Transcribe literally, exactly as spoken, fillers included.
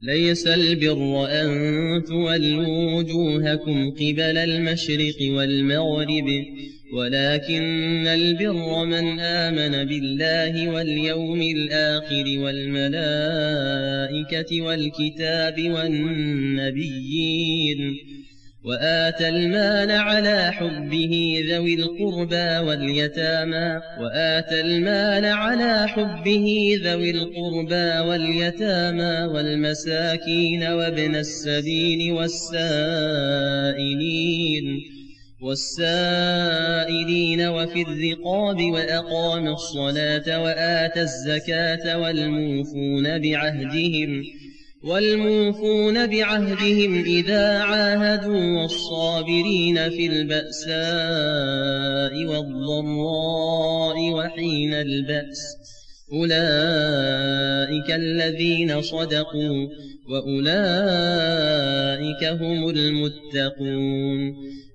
ليس البر أن تولوا وجوهكم قبل المشرق والمغرب ولكن البر من آمن بالله واليوم الآخر والملائكة والكتاب والنبيين وآتى المال على حبه ذوي القربى واليتامى وآتى المال على حبه ذوي القربى واليتامى والمساكين وابن السبيل والسائلين والسائلين وفي الرقاب وأقام الصلاة وآتى الزكاة والموفون بعهدهم والموفون بعهدهم إذا عاهدوا والصابرين في البأساء والضراء وحين البأس أولئك الذين صدقوا وأولئك هم المتقون.